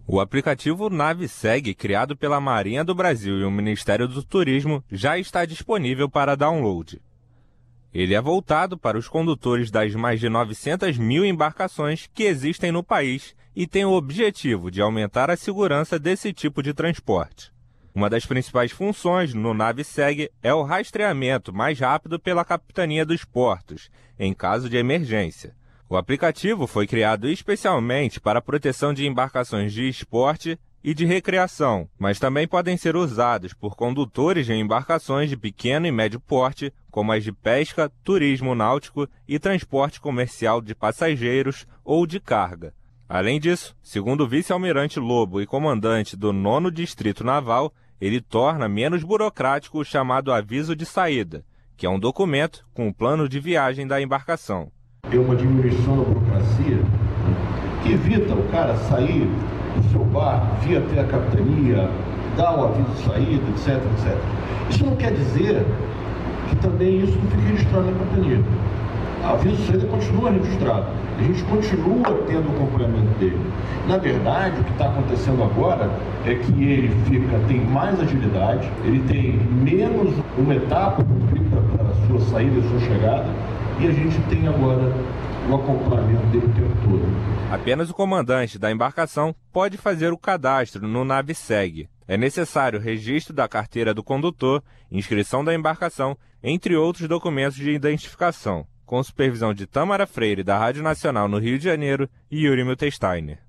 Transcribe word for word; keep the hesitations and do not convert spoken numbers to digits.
O aplicativo NaveSeg, criado pela Marinha do Brasil e o Ministério do Turismo, já está disponível para download. Ele é voltado para os condutores das mais de novecentas mil embarcações que existem no país e tem o objetivo de aumentar a segurança desse tipo de transporte. Uma das principais funções no NaveSeg é o rastreamento mais rápido pela Capitania dos Portos, em caso de emergência. O aplicativo foi criado especialmente para a proteção de embarcações de esporte e de recreação, mas também podem ser usados por condutores de embarcações de pequeno e médio porte, como as de pesca, turismo náutico e transporte comercial de passageiros ou de carga. Além disso, segundo o vice-almirante Lobo e comandante do nono Distrito Naval, ele torna menos burocrático o chamado aviso de saída, que é um documento com o plano de viagem da embarcação. É uma diminuição da burocracia, né, que evita o cara sair do seu barco, vir até a capitania, dar o aviso de saída, etc, etcétera. Isso não quer dizer que também isso não fique registrado na capitania. O aviso de saída continua registrado. A gente continua tendo o acompanhamento dele. Na verdade, o que está acontecendo agora é que ele fica, tem mais agilidade, ele tem menos uma etapa para a sua saída e sua chegada, e a gente tem agora o acompanhamento dele o tempo todo. Apenas o comandante da embarcação pode fazer o cadastro no NaveSeg. É necessário registro da carteira do condutor, inscrição da embarcação, entre outros documentos de identificação. Com supervisão de Tâmara Freire, da Rádio Nacional no Rio de Janeiro, e Yuri Miltensteiner.